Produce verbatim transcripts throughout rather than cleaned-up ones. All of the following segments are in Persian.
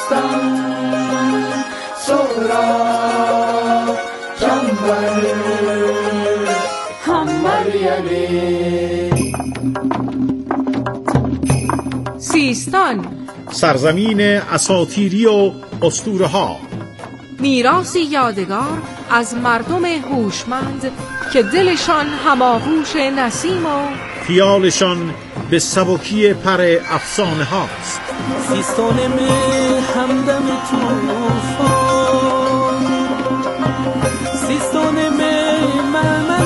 بلوچستان سهراب چنبر همبر یلی. سیستان سرزمین اساطیری و اسطوره‌ها، میراثی یادگار از مردم هوشمند که دلشان هماغوش نسیم و خیالشان به سبکی پر افسانه هاست. سیستان می همدم توفان، سیستان می مرمن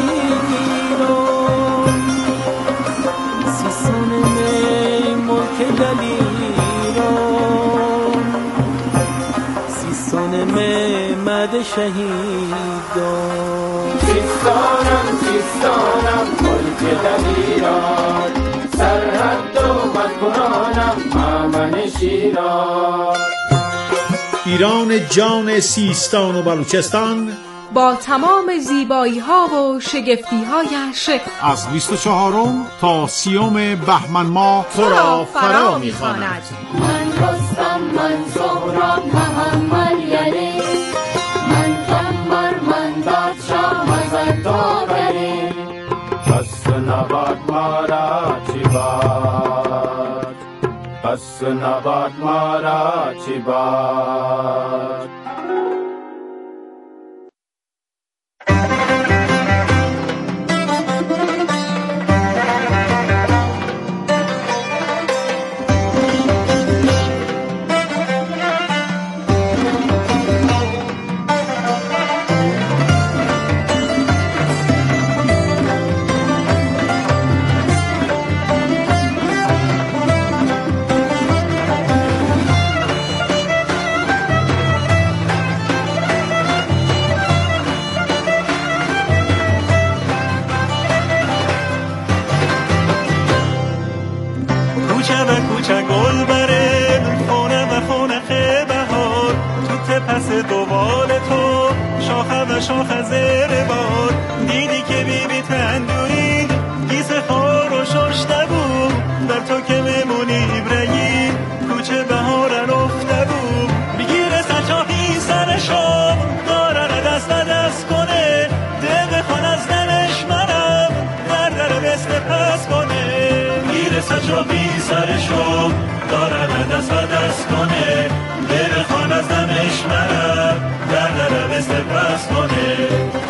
شیران، سیستان می ملک دلیران، سیستان می مد شهیدان. سیستانم سیستانم ملک دلیران، سرحد و مدبرانم مامن شیران. ایران جان سیستان و بلوچستان با تمام زیبایی ها و شگفتی هایش از بیست و چهارم تا سیوم بهمن ماه تو را فرا می‌خواند. من رستم، من سهراب، محمد یلی، من کمبر، من بادشاه، مزد داوری. بس نباد مارا چی باد، بس نباد مارا چی باد. کوچه گل بره خونه و خونه بهار، تو تپس دوال تو شاخه و شاخه زیر بار. دیدی که بی بی تندوری گیس خور و ششته بود، در تو که میمونی برگی کوچه بهارن افته بود. بگیره سچاهی سرشو دارن دست دست کنه، دل خون از دمش منم در در مثل پس کنه. بگیره سچاهی سرشو دارن دست دست کنه، دل خون از دمش منم در در مثل پس کنه.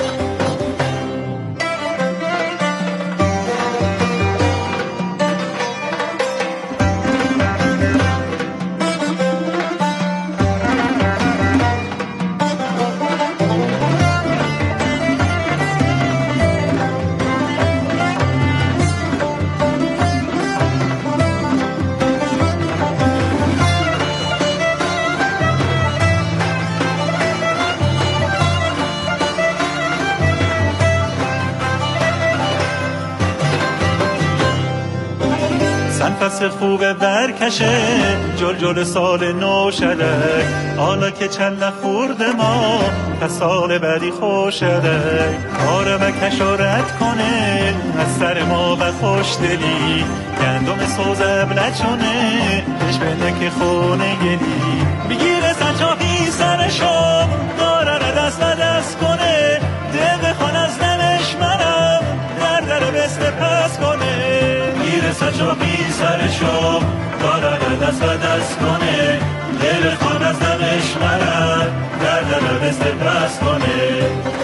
نفس خوبه برکشه جل جل سال نو شده، حالا که چند نخورده ما پس سال بعدی خوش شده. کار و کشارت کنه از سر ما و خوش دلی، گندم سوزب نچونه بش بنده که خونه گلی. بگیره سنچاهی سرشو داره دست دست کنه، دق خان از نمش منم در در بسته پس کنه. بگیره سنچاهی سرشو داره دست دست کنه، دل خان از نمش منم در در بسته پس کنه.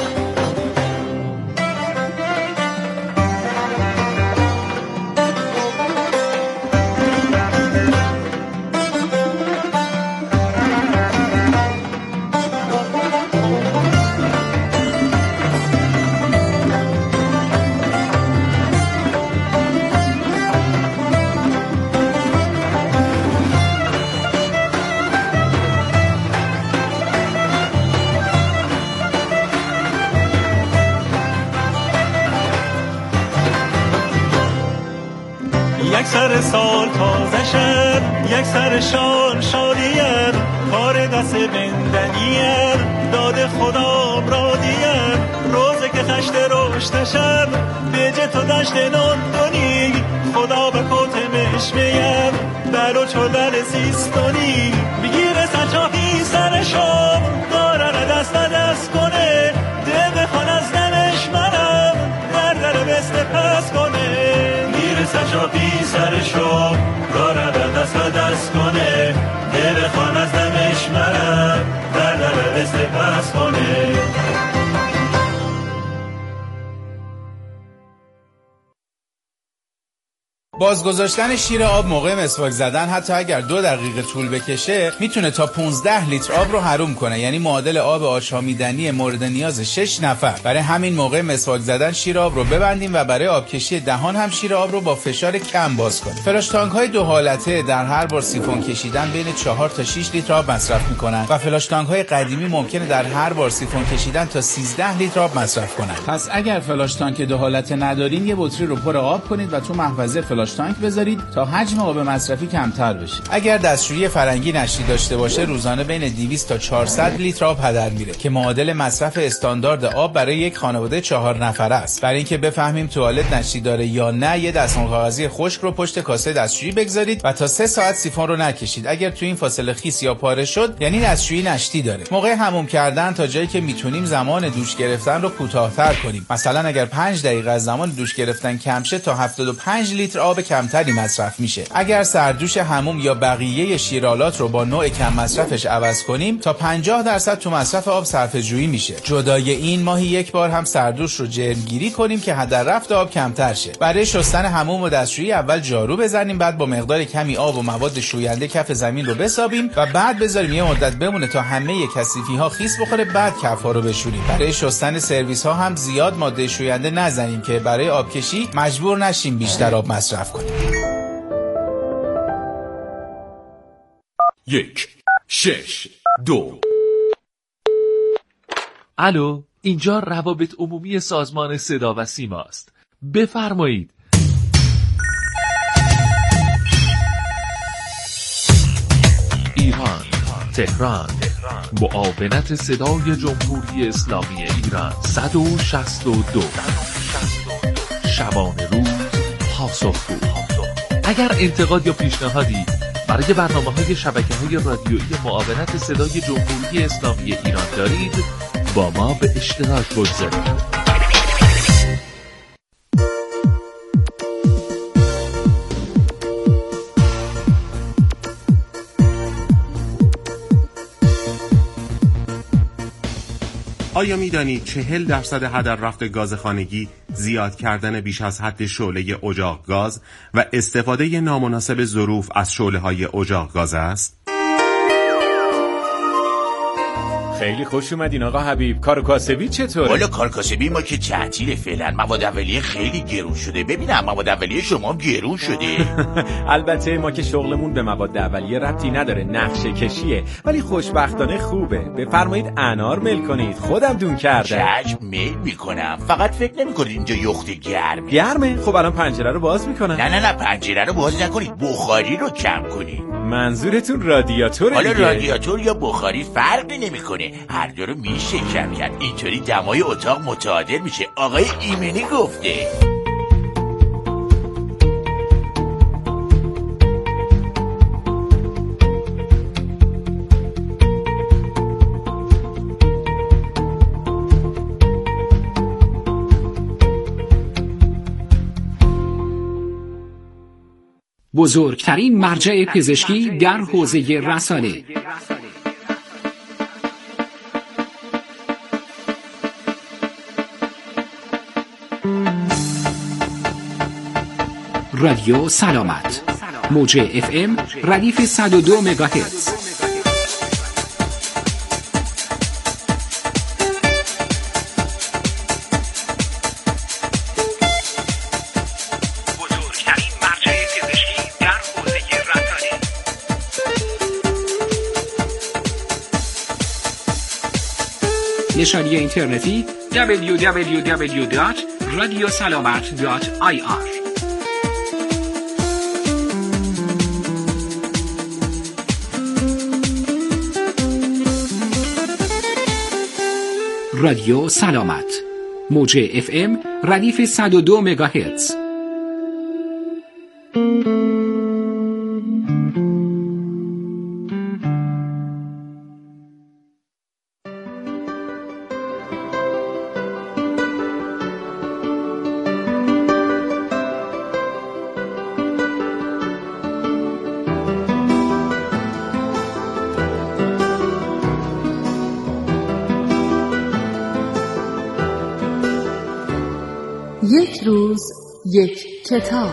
یک سر سال تازه شد، یک سر شال شادیم، کار دست بندنیم، داد خدام را دیم. روزه که خشت رشتشم بیجه تو دشت نندونی، خدا به کتمش بیم بلوچ و بل سیستونی. بگیره شام دارن دست به دست کنه ده بخوان از دمش منم در در بست پس کنه میرسه جا بی سر شام دارن دست به دست کنه ده بخوان از دمش منم در در بست پس کنه. بازگذاشتن شیر آب موقع مسواک زدن حتی اگر دو دقیقه طول بکشه میتونه تا پانزده لیتر آب رو حروم کنه، یعنی معادل آب آشامیدنی مورد نیاز شش نفر. برای همین موقع مسواک زدن شیر آب رو ببندیم و برای آبکشی دهان هم شیر آب رو با فشار کم باز کنیم. فلاش تانک های دو حالته در هر بار سیفون کشیدن بین چهار تا شش لیتر آب مصرف میکنن و فلاش تانک های قدیمی ممکنه در هر بار سیفون کشیدن تا سیزده لیتر آب مصرف کنن. پس اگر فلاش تانک دو حالته ندارین یه بطری رو پر آب کنید و تو محفظه فلاش تانک بذارید تا حجم آب مصرفی کمتر بشه. اگر دستشویی فرنگی نشتی داشته باشه روزانه بین دویست تا چهارصد لیتر آب هدر میره که معادل مصرف استاندارد آب برای یک خانواده چهار نفره است. برای اینکه بفهمیم توالت نشتی داره یا نه یه دستمال کاغذی خشک رو پشت کاسه دستشویی بگذارید و تا سه ساعت سیفون رو نکشید. اگر تو این فاصله خیس یا پاره شد یعنی دستشویی نشتی داره. موقع حموم کردن تا جایی که میتونیم زمان دوش گرفتن رو کوتاه‌تر کنیم. مثلا اگر پنج دقیقه از زمان دوش گرفتن کم شه تا هفتاد و پنج لیتر آب کمتری مصرف میشه. اگر سردوش حموم یا بقیه شیرالات رو با نوع کم مصرفش عوض کنیم تا پنجاه درصد تو مصرف آب صرفه جویی میشه. جدای این ماهی یک بار هم سردوش رو جرمگیری کنیم که هدر رفت آب کمتر شه. برای شستن حموم و دستشویی اول جارو بزنیم، بعد با مقدار کمی آب و مواد شوینده کف زمین رو بسابیم و بعد بذاریم یه مدت بمونه تا همه کثیفی ها خیس بخوره، بعد کف‌ها رو بشوریم. برای شستن سرویس ها هم زیاد ماده شوینده نزنیم که برای آبکشی مجبور نشیم بیشتر آب مصرف کنیم. یک شش دو. الو، اینجا روابط عمومی سازمان صدا و سیما است. بفرمایید. ایران، تهران، معاونت صدای جمهوری اسلامی ایران. صد و شصت و دو شبانه روز پاسخگو. اگر انتقاد یا پیشنهادی برای برنامه‌های شبکه‌های رادیویی معاونت صدای جمهوری اسلامی ایران دارید با ما به اشتراک بگذارید. آیا می‌دانید چهل درصد هدر رفت گاز خانگی زیاد کردن بیش از حد شعله اجاق گاز و استفاده نامناسب ظروف از شعله‌های اجاق گاز است؟ خیلی خوش اومدین آقا حبیب. کار کاسبی چطوره؟ والا کار کاسبی ما که تعطیل فعلا. مواد اولیه خیلی گرون شده. ببینم مواد اولیه شما هم گرون شده. البته ما که شغلمون به مواد اولیه ربطی نداره، نقشه کشیه، ولی خوشبختانه خوبه. بفرمایید انار میل کنید، خودم دون کردم. چشم میل میکنم. فقط فکر نمیکنید اینجا یخت گرمه؟ گرمه؟ خب الان پنجره رو باز میکنم. نه نه نه پنجره رو باز نکنید، بخاری رو کم کنید. منظورتون رادیاتوره؟ حالا دیگه رادیاتور یا بخاری فرقی نمیکنه، هر دو رو میشه کم کرد. اینطوری دمای اتاق متعادل میشه. آقای ایمنی گفته. بزرگترین مرجع پزشکی در حوزه رسانه. رادیو سلامت، موج اف ام ردیف صد و دو مگاهرتز. بزرگترین مرجع پزشکی در حوزه رسانه. نشانی اینترنتی دبلیو دبلیو دبلیو دات رادیو سلامت دات آی آر. رادیو سلامت، موج اف ام ردیف صد و دو مگاهرتز. روز یک کتاب.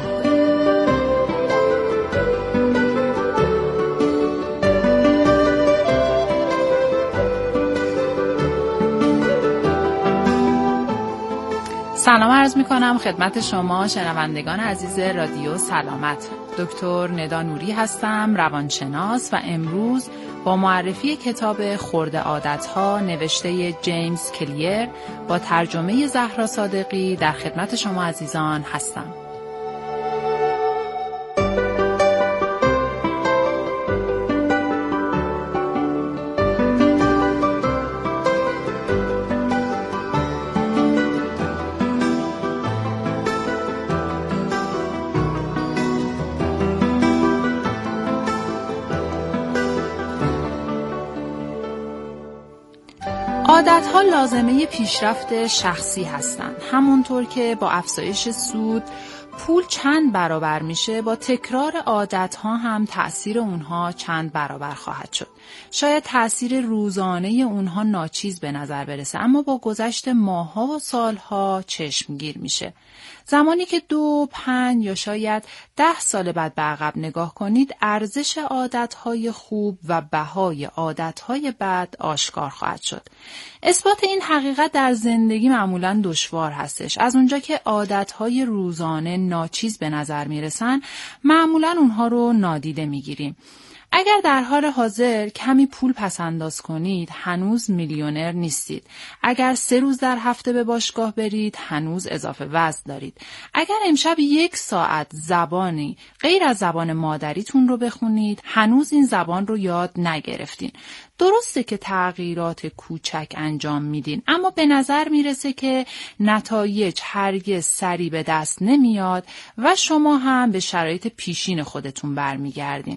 سلام عرض می کنم خدمت شما شنوندگان عزیز رادیو سلامت. دکتر ندا نوری هستم، روانشناس، و امروز با معرفی کتاب خرد عادت‌ها نوشته جیمز کلیر با ترجمه زهرا صادقی در خدمت شما عزیزان هستم. عادت‌ها لازمه پیشرفت شخصی هستند. همونطور که با افزایش سود پول چند برابر میشه، با تکرار عادت‌ها هم تأثیر اونها چند برابر خواهد شد. شاید تأثیر روزانه اونها ناچیز به نظر برسه، اما با گذشت ماه‌ها و سال‌ها چشمگیر میشه. زمانی که دو، پنج یا شاید ده سال بعد به عقب نگاه کنید، ارزش عادتهای خوب و بهای عادتهای بد آشکار خواهد شد. اثبات این حقیقت در زندگی معمولاً دشوار هستش. از اونجا که عادتهای روزانه ناچیز به نظر میرسن، معمولاً اونها رو نادیده میگیریم. اگر در حال حاضر کمی پول پس انداز کنید، هنوز میلیونر نیستید. اگر سه روز در هفته به باشگاه برید، هنوز اضافه وزن دارید. اگر امشب یک ساعت زبانی غیر از زبان مادریتون رو بخونید، هنوز این زبان رو یاد نگرفتین. درسته که تغییرات کوچک انجام میدین، اما به نظر میرسه که نتایج هرگز سریع به دست نمیاد و شما هم به شرایط پیشین خودتون برمیگردین.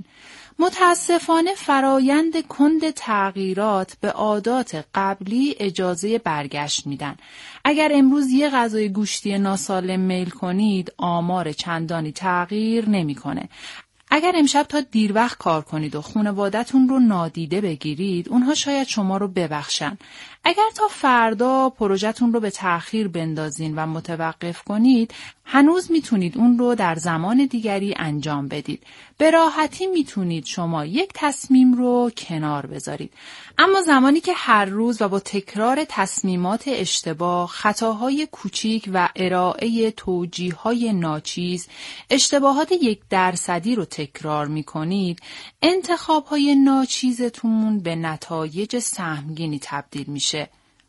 متاسفانه فرایند کند تغییرات به عادات قبلی اجازه برگشت میدن. اگر امروز یه غذای گوشتی ناسالم میل کنید، آمار چندانی تغییر نمیکنه. اگر امشب تا دیر وقت کار کنید و خانواده‌تون رو نادیده بگیرید، اونها شاید شما رو ببخشن. اگر تا فردا پروژه‌تون رو به تأخیر بندازین و متوقف کنید، هنوز میتونید اون رو در زمان دیگری انجام بدید. به راحتی میتونید شما یک تصمیم رو کنار بذارید. اما زمانی که هر روز و با تکرار تصمیمات اشتباه، خطاهای کوچیک و ارائه توجیه‌های ناچیز، اشتباهات یک درصدی رو تکرار میکنید، انتخاب‌های ناچیزتون به نتایج سهمگینی تبدیل میشه.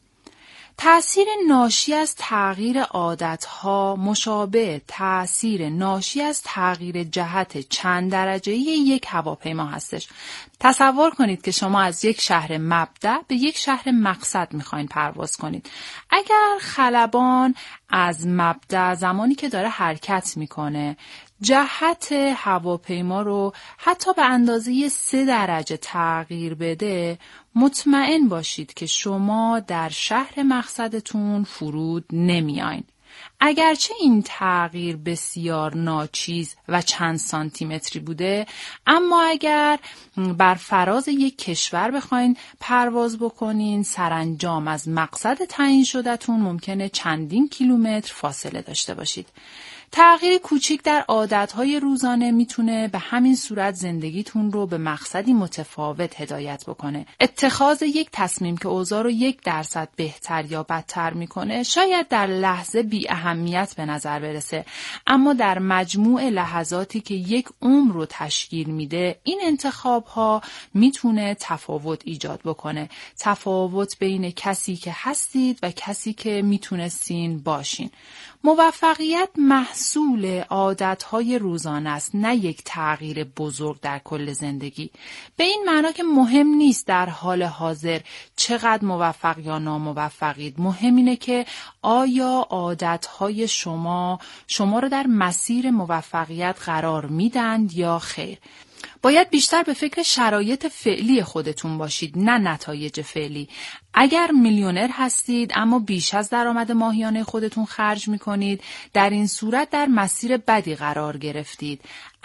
تأثیر ناشی از تغییر عادتها مشابه تأثیر ناشی از تغییر جهت چند درجه‌ای یک هواپیما هستش. تصور کنید که شما از یک شهر مبدأ به یک شهر مقصد میخواین پرواز کنید. اگر خلبان از مبدأ زمانی که داره حرکت میکنه جهت هواپیما رو حتی به اندازه سه درجه تغییر بده، مطمئن باشید که شما در شهر مقصدتون فرود نمیاین. اگرچه این تغییر بسیار ناچیز و چند سانتی متری بوده، اما اگر بر فراز یک کشور بخواین پرواز بکنین، سرانجام از مقصد تعیین شده‌تون ممکنه چندین کیلومتر فاصله داشته باشید. تغییر کوچیک در عادتهای روزانه میتونه به همین صورت زندگیتون رو به مقصدی متفاوت هدایت بکنه. اتخاذ یک تصمیم که اوضاع رو یک درصد بهتر یا بدتر میکنه شاید در لحظه بی اهمیت به نظر برسه، اما در مجموع لحظاتی که یک عمر رو تشکیل میده، این انتخابها میتونه تفاوت ایجاد بکنه. تفاوت بین کسی که هستید و کسی که میتونستین باشین. موفقیت محصول عادتهای روزانه است، نه یک تغییر بزرگ در کل زندگی. به این معنا که مهم نیست در حال حاضر چقدر موفق یا ناموفقید. مهم اینه که آیا عادتهای شما شما رو در مسیر موفقیت قرار میدند یا خیر. باید بیشتر به فکر شرایط فعلی خودتون باشید، نه نتایج فعلی. اگر میلیونر هستید اما بیش از درآمد ماهیانه خودتون خرج میکنید، در این صورت در مسیر بدی قرار گرفتید.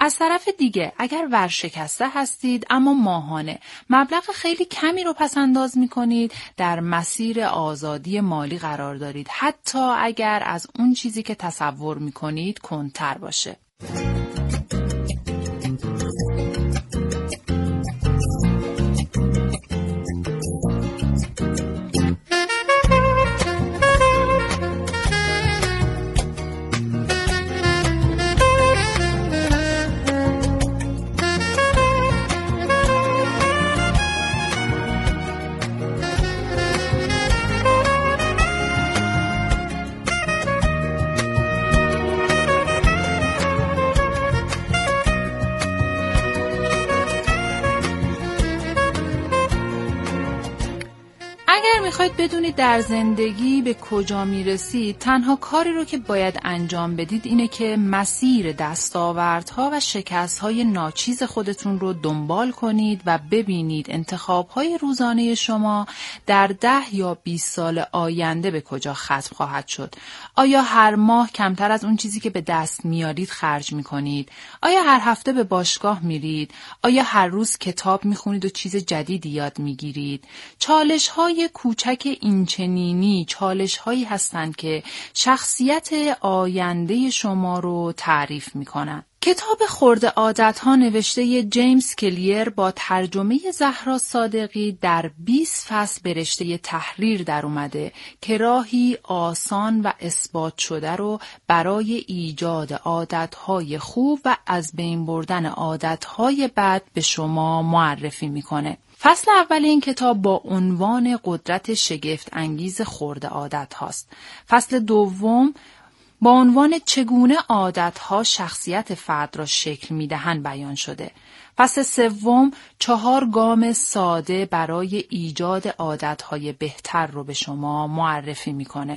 از طرف دیگه اگر ورشکسته هستید اما ماهانه مبلغ خیلی کمی رو پس انداز می‌کنید، در مسیر آزادی مالی قرار دارید، حتی اگر از اون چیزی که تصور می‌کنید کمتر باشه. میخواید بدونید در زندگی به کجا میرسید، تنها کاری رو که باید انجام بدید اینه که مسیر دستاوردها و شکستهای ناچیز خودتون رو دنبال کنید و ببینید انتخابهای روزانه شما در ده یا بیست سال آینده به کجا ختم خواهد شد. آیا هر ماه کمتر از اون چیزی که به دست میارید خرج میکنید؟ آیا هر هفته به باشگاه میرید؟ آیا هر روز کتاب میخونید و چیز جدیدی یاد میگیرید؟ چالش‌های کوچک اینچنینی چالش هایی هستند که شخصیت آینده شما رو تعریف می کنند. کتاب خرد عادت ها نوشته جیمز کلیر با ترجمه زهرا صادقی در بیست فصل به رشته تحریر در اومده که راهی آسان و اثبات شده رو برای ایجاد عادت های خوب و از بین بردن عادت های بد به شما معرفی میکنه. فصل اول این کتاب با عنوان قدرت شگفت انگیز خرد عادت هاست. فصل دوم با عنوان چگونه عادت ها شخصیت فرد را شکل میدهند بیان شده. فصل سوم چهار گام ساده برای ایجاد عادت های بهتر رو به شما معرفی میکنه.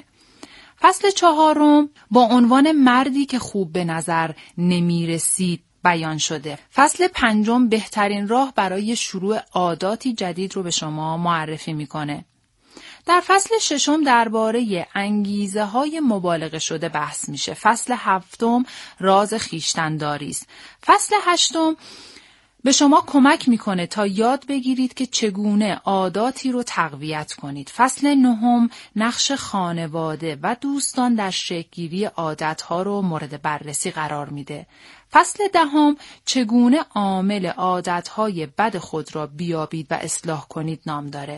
فصل چهارم با عنوان مردی که خوب به نظر نمیرسید بیان شده. فصل پنجم بهترین راه برای شروع عاداتی جدید رو به شما معرفی میکنه. در فصل ششم درباره انگیزه های مبالغه شده بحث میشه. فصل هفتم راز خویشتن‌داری است. فصل هشتم به شما کمک میکنه تا یاد بگیرید که چگونه عاداتی رو تقویت کنید. فصل نهم نقش خانواده و دوستان در شکل‌گیری عادت‌ها رو مورد بررسی قرار میده. فصل دهم چگونه عامل عادت‌های بد خود را بیابید و اصلاح کنید نام داره.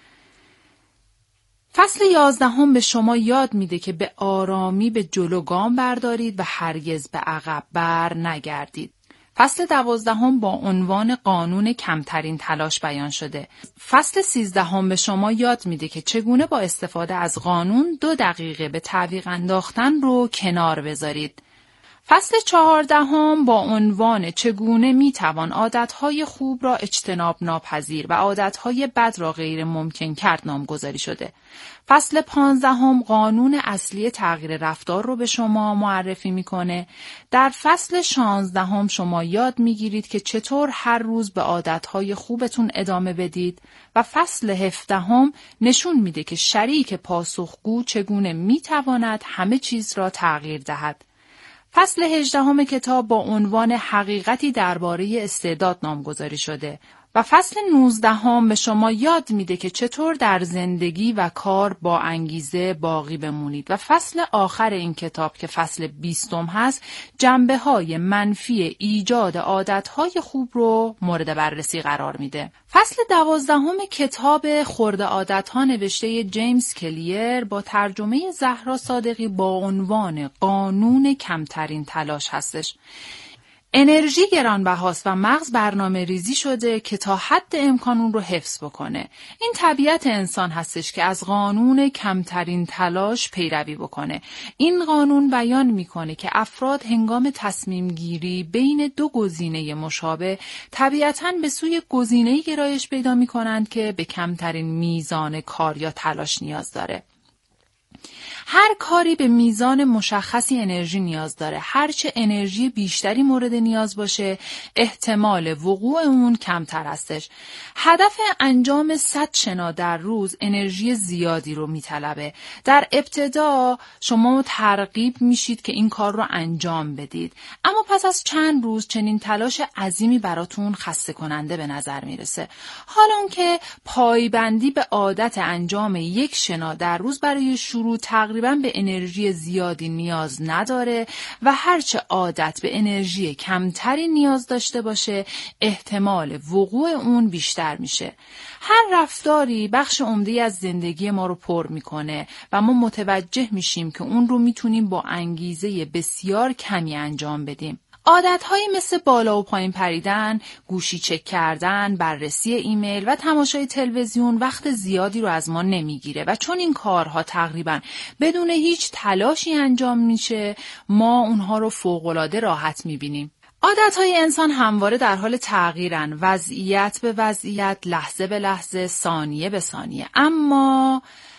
فصل یازدهم به شما یاد میده که به آرامی به جلو گام بردارید و هرگز به عقب بر نگردید. فصل دوازدهم با عنوان قانون کمترین تلاش بیان شده. فصل سیزدهم به شما یاد میده که چگونه با استفاده از قانون دو دقیقه به تعویق انداختن رو کنار بذارید. فصل چهاردهم با عنوان چگونه میتوان عادتهای خوب را اجتناب ناپذیر و عادتهای بد را غیر ممکن کرد نامگذاری شده. فصل پانزدهم قانون اصلی تغییر رفتار رو به شما معرفی میکنه. در فصل شانزدهم شما یاد میگیرید که چطور هر روز به عادتهای خوبتون ادامه بدید و فصل هفدهم نشون میده که شریک پاسخگو چگونه میتواند همه چیز را تغییر دهد. فصل هجدهم کتاب با عنوان حقیقتی درباره استعداد نامگذاری شده و فصل نوزدهم به شما یاد میده که چطور در زندگی و کار با انگیزه باقی بمونید و فصل آخر این کتاب که فصل بیستم هست جنبه‌های منفی ایجاد عادت‌های خوب رو مورد بررسی قرار میده. فصل دوازدهم کتاب خرد عادت‌ها نوشته جیمز کلیر با ترجمه زهرا صادقی با عنوان قانون کمترین تلاش هستش. انرژی گرانبهاست و مغز برنامه ریزی شده که تا حد امکان اون رو حفظ بکنه. این طبیعت انسان هستش که از قانون کمترین تلاش پیروی بکنه. این قانون بیان میکنه که افراد هنگام تصمیم گیری بین دو گزینه مشابه طبیعتاً به سوی گزینه‌ای گرایش پیدا میکنند که به کمترین میزان کار یا تلاش نیاز داره. هر کاری به میزان مشخصی انرژی نیاز داره. هرچه انرژی بیشتری مورد نیاز باشه، احتمال وقوع اون کمتر هستش. هدف انجام صد شنا در روز انرژی زیادی رو میطلبه. در ابتدا شما ترغیب میشید که این کار رو انجام بدید، اما پس از چند روز چنین تلاش عظیمی براتون خسته کننده به نظر میرسه. حالا اون که پایبندی به عادت انجام یک شنا در روز برای شروع تقریباً به انرژی زیادی نیاز نداره و هرچه عادت به انرژی کمتری نیاز داشته باشه، احتمال وقوع اون بیشتر میشه. هر رفتاری بخش عمده‌ای از زندگی ما رو پر میکنه و ما متوجه میشیم که اون رو میتونیم با انگیزه بسیار کمی انجام بدیم. عادت‌هایی مثل بالا و پایین پریدن، گوشی چک کردن، بررسی ایمیل و تماشای تلویزیون وقت زیادی رو از ما نمیگیره و چون این کارها تقریباً بدون هیچ تلاشی انجام میشه، ما اونها رو فوق‌العاده راحت میبینیم. عادت‌های انسان همواره در حال تغییرن، وضعیت به وضعیت، لحظه به لحظه، ثانیه به ثانیه. اما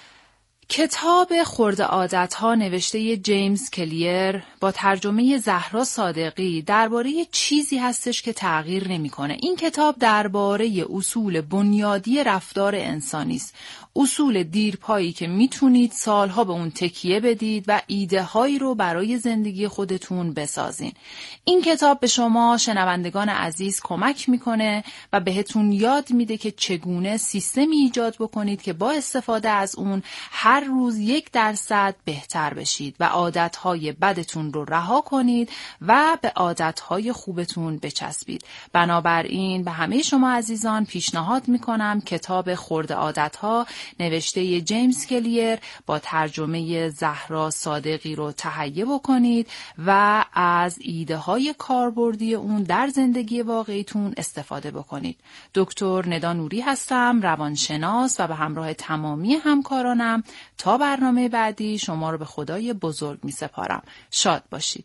کتاب خرد عادت‌ها نوشته جیمز کلیر با ترجمه زهرا صادقی درباره چیزی هستش که تغییر نمی‌کنه. این کتاب درباره اصول بنیادی رفتار انسانی است. اصول دیرپایی که میتونید سالها به اون تکیه بدید و ایده هایی رو برای زندگی خودتون بسازین. این کتاب به شما شنوندگان عزیز کمک میکنه و بهتون یاد میده که چگونه سیستمی ایجاد بکنید که با استفاده از اون هر روز یک درصد بهتر بشید و عادتهای بدتون رو رها کنید و به عادتهای خوبتون بچسبید. بنابراین به همه شما عزیزان پیشنهاد میکنم کتاب خرد عادتها نوشته جیمز کلیر با ترجمه زهرا صادقی رو تهیه بکنید و از ایده های کاربردی اون در زندگی واقعیتون استفاده بکنید. دکتر ندا نوری هستم، روانشناس و به همراه تمامی همکارانم تا برنامه بعدی شما رو به خدای بزرگ می سپارم. شاد باشید.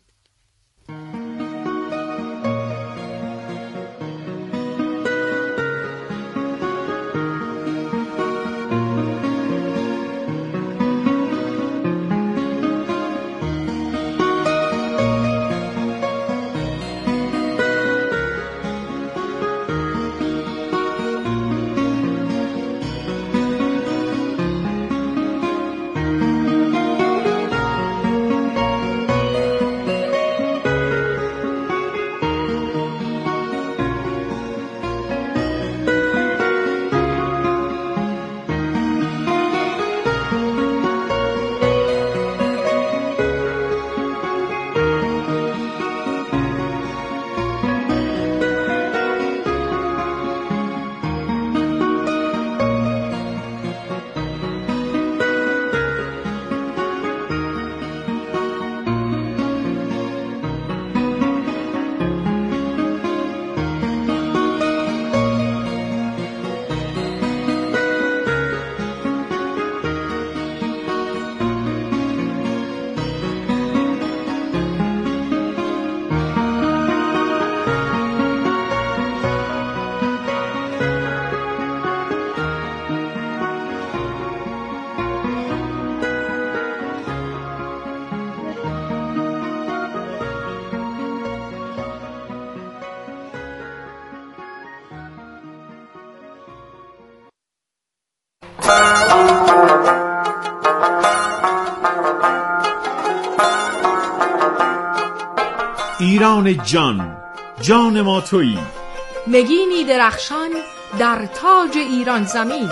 ایران جان، جان ما تویی، نگینی درخشان در تاج ایران زمین.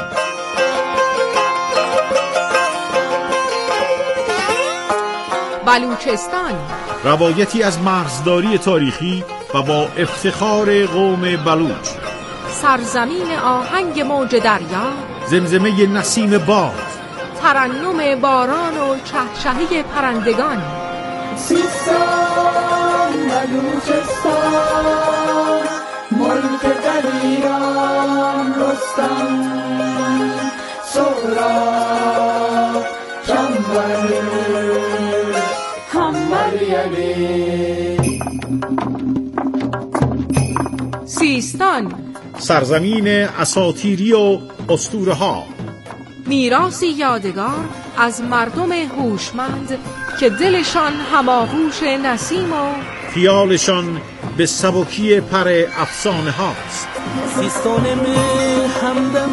بلوچستان، روایتی از مرزداری تاریخی و با افتخار قوم بلوچ. سرزمین آهنگ موج دریا، زمزمه نسیم باد، ترنم باران و چهچهه پرندگان. سیستان، بلوچستان، ملک دلیران، رستم، سهراب، چنبر، همبر یلی. سیستان، سرزمین اساطیری و اسطوره ها. میراثی یادگار از مردم هوشمند که دلشان هماغوش نسیم و خیالشان به سبکی پر افسانه هاست. سیستان می همدم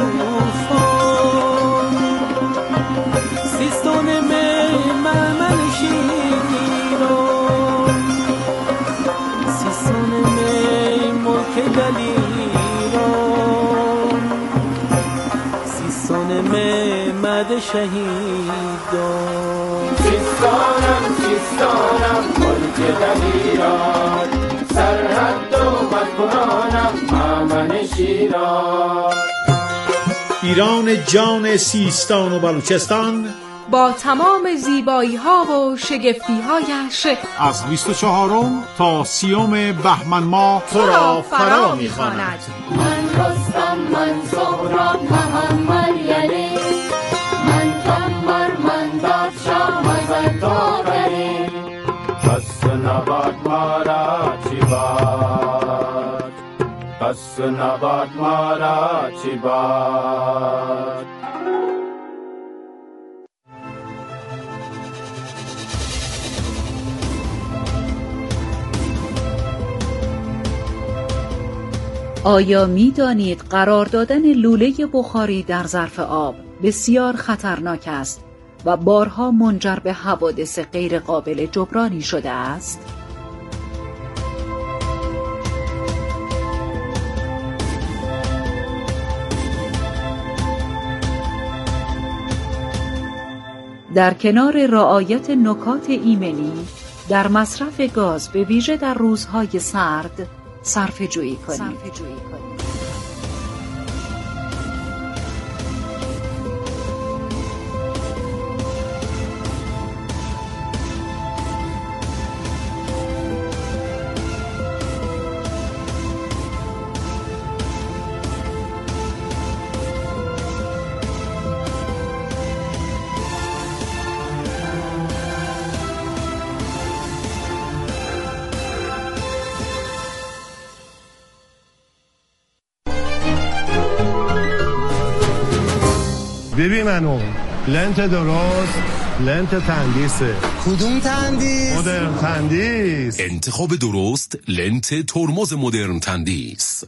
توفان، سیستان می ململ شیران، سیستان می ملک دلیران، سیستان می مد شهیدان. سیستانم سیستانم ملک دلیران، سرحد و مدبرانم مامن شیران. ایران جان سیستان و بلوچستان با تمام زیبایی ها و شگفتی هایش از بیست و چهارم تا سیوم بهمن ماه تو را فرا می‌خواند. من رستم، من سهراب، محمد یلی، من کمبر، من بادشاه، من داوری. بس نباد مارا چی باد، بس نباد مارا چی باد. آیا می دانید قرار دادن لوله بخاری در ظرف آب بسیار خطرناک است و بارها منجر به حوادث غیر قابل جبرانی شده است؟ در کنار رعایت نکات ایمنی در مصرف گاز به ویژه در روزهای سرد صرفه جویی کنید. ببین منو لنت درست، لنت تندیسه. کدوم تندیس؟ مدرن تندیس. انتخاب درست لنت ترمز مدرن تندیس.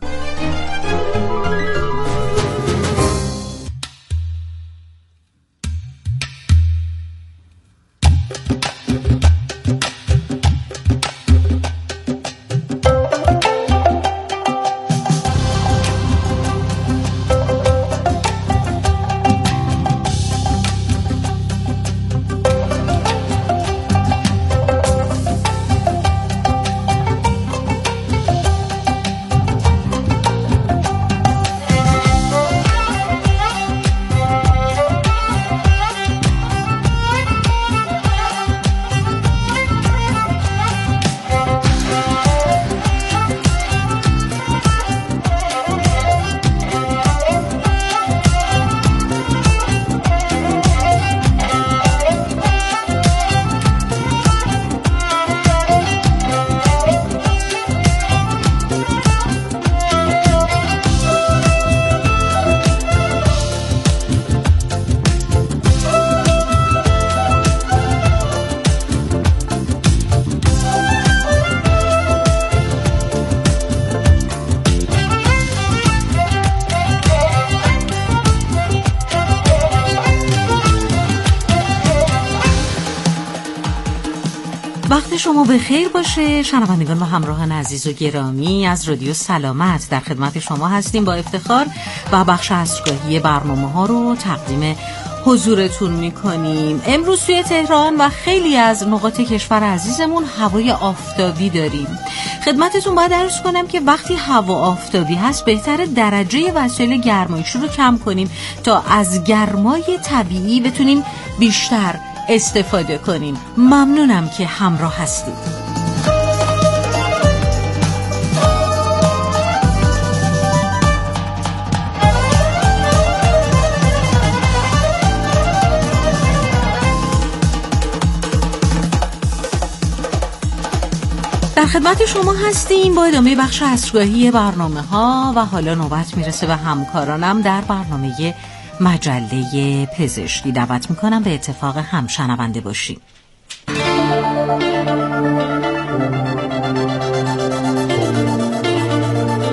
وقت شما به خیر باشه شنوندگان و همراهان عزیز و گرامی. از رادیو سلامت در خدمت شما هستیم با افتخار و بخش عصرگاهی برنامه ها رو تقدیم حضورتون میکنیم. امروز توی تهران و خیلی از نقاط کشور عزیزمون هوای آفتابی داریم. خدمتتون باید عرض کنم که وقتی هوا آفتابی هست بهتر درجه وسایل گرمایشی رو کم کنیم تا از گرمای طبیعی بتونیم بیشتر استفاده کنیم. ممنونم که همراه هستید. در خدمت شما هستیم با ادامه بخش عصرگاهی برنامه ها و حالا نوبت میرسه به همکارانم در برنامه مجله پزشکی. دعوت میکنم به اتفاق هم شنونده باشیم.